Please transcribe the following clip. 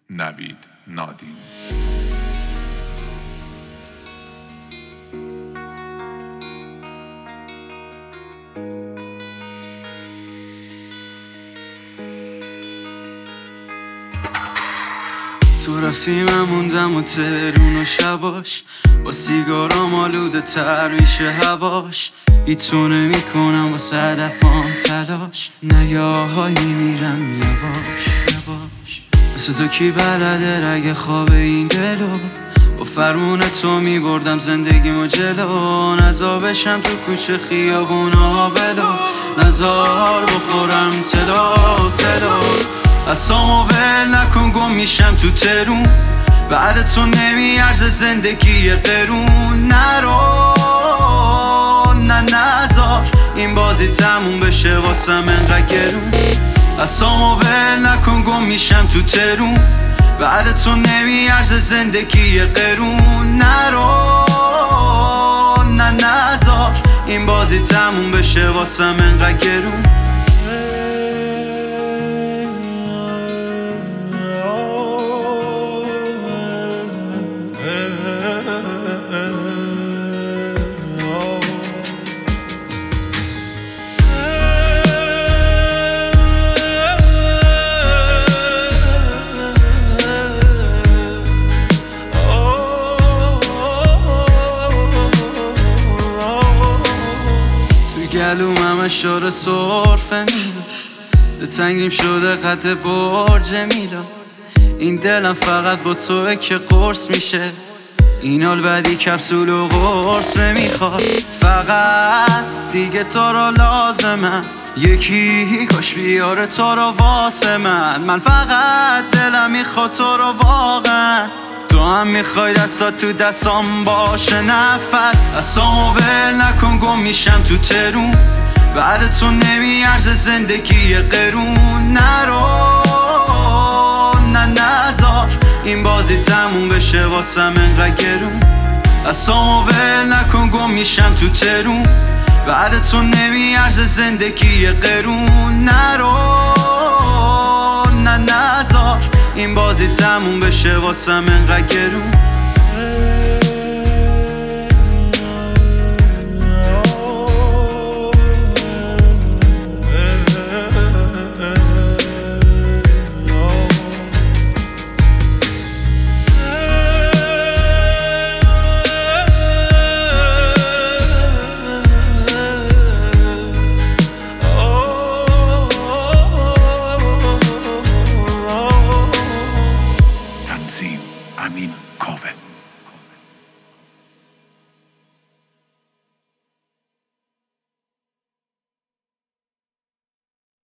نوید نادین. تو رفتی من موندم و ترون و شباش با سیگارام آلوده تر میشه هواش بی تو نمی کنم واسه هدفام تلاش نه یه آهای میمیرم یواش یواش مثل تو کی بلده رگ خواب این دلو با فرمون تو میبردم زندگیمو جلو نزا تو کوچه خیابون آبلو نزار بخورم تلا تلا اصامو ول نکن گم میشم تو ترون بعد تو نمیارزه زندگی قرون نرو نه نزار این بازی تموم بشه واسم انقدر گرون اصامو ول نکن گم میشم تو ترون بعد تو نمیارزه زندگی قرون نرو نه نزار این بازی تموم بشه واسم انقدر گرون گلوم همش داره سرفه میلاد ده تنگیم شده قد برج میلاد این دلم فقط با توه که قرص میشه این حال بعدی کپسول و قرص نمیخواد فقط دیگه تو رو لازمم یکی کاش بیاره تو رو واسه من فقط دلم میخواد تو رو واقعا تو هم میخوای دستات تو دستام باشه نفس دستامو ول نکن گم میشم تو ترون بعد تو نمیارزه زندگی قرون نرو نه نزار این بازی تموم بشه واسم انقدر گرون دستامو ول نکن گم میشم تو ترون بعد تو نمیارزه زندگی قرون نرو نه نزار این بازی تموم بشه واسم انقدر گرون امین کاوه.